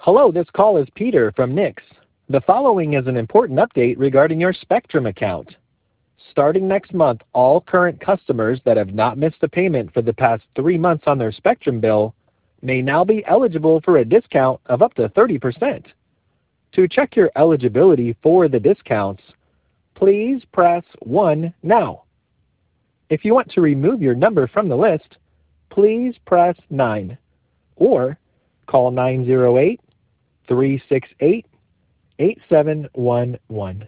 Hello, this call is Peter from Nix. The following is an important update regarding your Spectrum account. Starting next month, all current customers that have not missed a payment for the past 3 months on their Spectrum bill may now be eligible for a discount of up to 30%. To check your eligibility for the discounts, please press 1 now. If you want to remove your number from the list, please press 9 or call 908-368-8711.